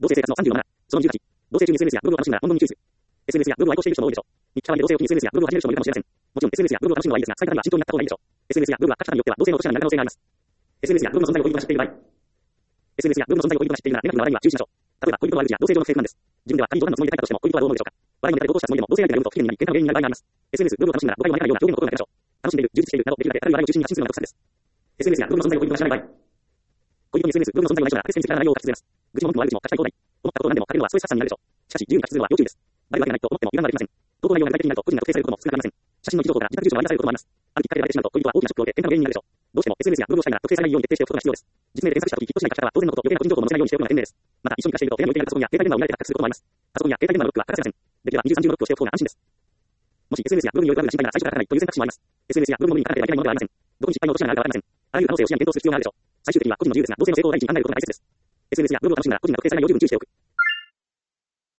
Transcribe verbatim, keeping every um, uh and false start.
同性生活のさんじゅうのなな、そのにじゅうはち、同性中に エスエヌエス やブログを楽しむなら本当に注意する。エスエヌエス やブログを愛好している人も多いでしょう。日記から見て同性を機に エスエヌエス やブログを始める人もいるかもしれません。もちろん エスエヌエス やブログを楽しむのはいいですが、使い方には慎重になった方がいいでしょう。エスエヌエス やブログは書き方によっては同性の落とし穴になる可能性があります。エスエヌエス やブログの存在を恋人が知っている場合、エスエヌエス やブログの存在を恋人が知っているなら連絡の割には注意しましょう。例えば恋人の悪口や同性上の不正不満です。自分では仮に冗談のつもりで書いたとしても恋人はどう思うでしょうか。場合によっては同行したつもりでも同性相手が読むと不機嫌になり喧嘩の原因になる場合があります。エスエヌエス、ブログを楽しむなら誤解を招かないような表現のことをやめましょう。楽しんでいる、充実しているなどできるだけ軽い話題を中心に発信するのが得策です。エスエヌエス やブログの存在を恋人が知らない場合、恋人に エスエヌエス、ブログの存在を内緒なら エスエヌエス にから内容を書き続けます。愚痴も文句も悪口も書きたい放題。思ったことを何でも書けるのはストレス発散になるでしょう。しかし、自由に書き綴るのは要注意です。バレるわけがないと思っても油断はできません。投稿内容が具体的になると個人が特定されることも少なくありません。写真の一情報から自宅住所を割り出されることもあります。あるきっかけで割れてしまうと恋人は大きなショックを受け喧嘩の原因になるでしょう。どうしても エスエヌエス やブログをしたいなら特定されないように徹底しておくことが必要です。実名で検索したときヒットしない書き方は当然のこと、余計な個人情報を載せないようにしておくのが賢明です。また、一緒に暮らしていると部屋に置いてあるパソコンや携帯電話を見られて発覚することもあります。パソコンや携帯電話のロックは欠かせません。できれば二重三重のロックをしておく方が安心です。もし エスエヌエス やブログによるトラブルが心配なら最初から書かないという選択肢もあります。エスエヌエス やブログのみに書かなければいけないものではありません。どこに失敗の落とし穴があるかわかりません。あらゆる可能性を視野に検討する必要があるでしょう。最終的には個人の自由ですが、同性の成功を第一に考えることが大切です。エスエヌエス やブログを楽しむなら個人が特定されないよう十分注意しておく。